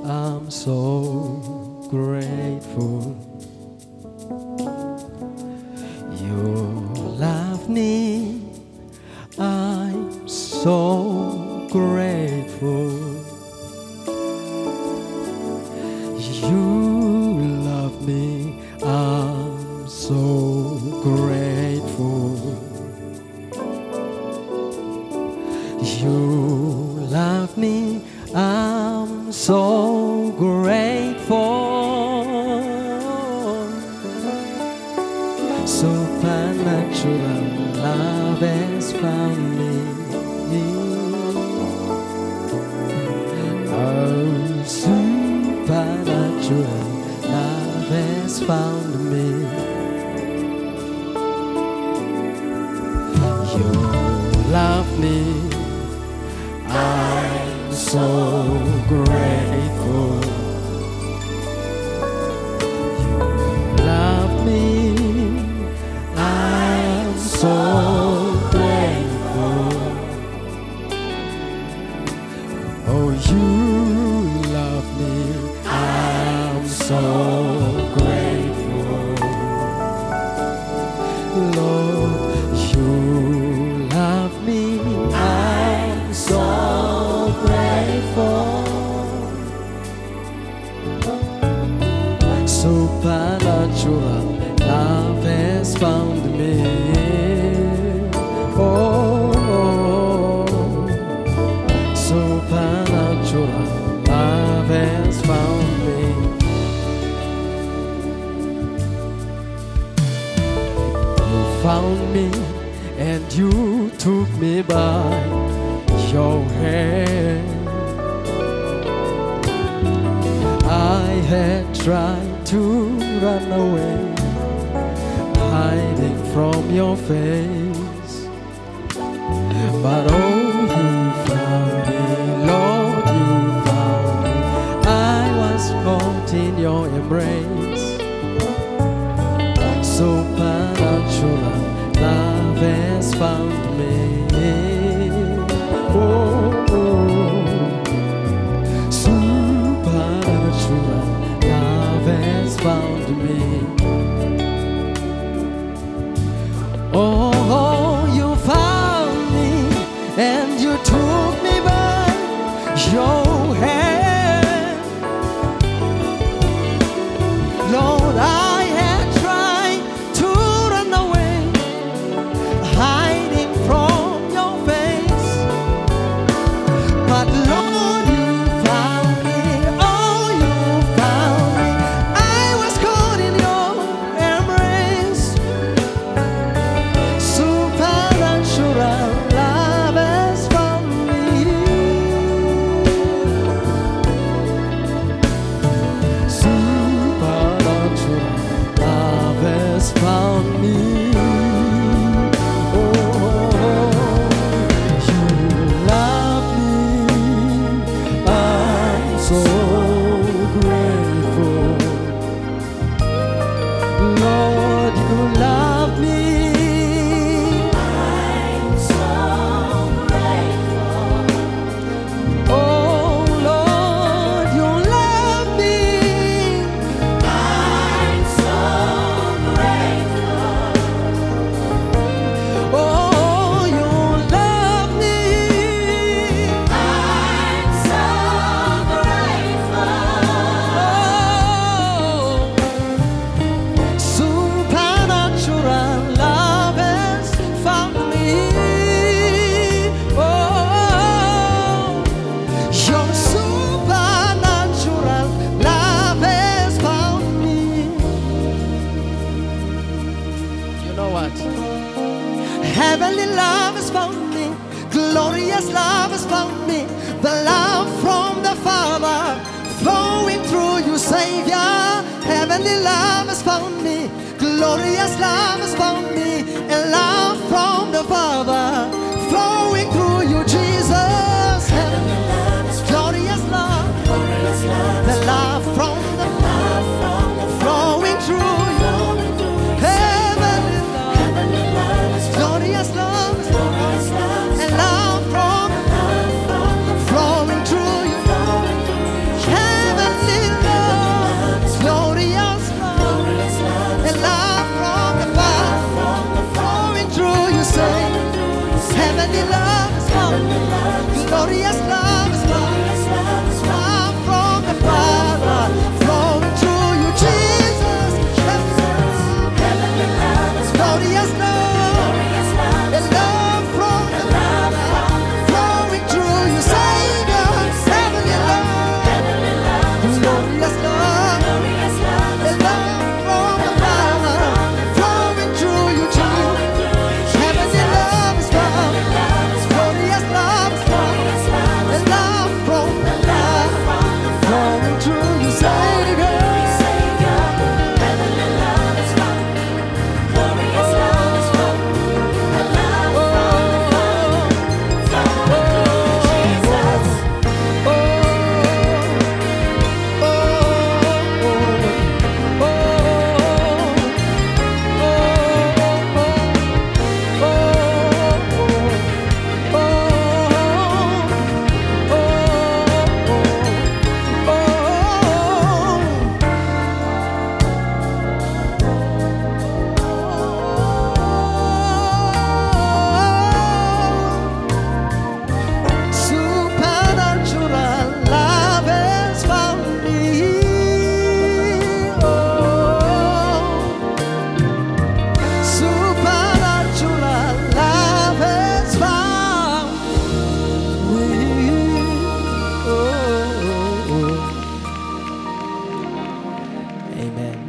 I'm so grateful. You love me. I'm so grateful. You love me. I'm so grateful. You love me. I'm so grateful. Supernatural love has found me. Oh, supernatural love has found me. You love me. I'm so grateful. You love me. I'm so grateful. Oh, you love me. I'm so grateful. Lord, you love me. I'm so grateful. Supernatural love has found me. Oh, supernatural love has found me. You found me and you took me by your hand. I had tried to run away, hiding from your face, but oh, you found me, Lord, you found me. I was caught in your embrace. Supernatural love has found me. Oh, supernatural love has found me. Oh, you found me and you took me by your hand. Lord, I had tried to run away, hiding from your face, but Lord, you found me. Oh, you found me. I was caught in your embrace. Supernatural love has found me. Supernatural love has found me. Oh, you love me. I'm so grateful. Lord, you love me. I'm so grateful. Oh, Lord, you love me. I'm so grateful. Oh, you love me. I'm so grateful. Oh, supernatural love has found me. Oh, your supernatural love has found me. You know what? Heavenly love has found me. Glorious love has found me. The love from the Father flowing through you, Savior. Heavenly love has found me. Glorious love has found me. And love from the Father flowing through you, Jesus. Heavenly glorious love. Glorious love. The love from the Love from the flowing through you. flowing through you. Heavenly love. Heavenly love is Glorious love. glorious love. And love from Love from the flowing through you. flowing through you. Heavenly Amen.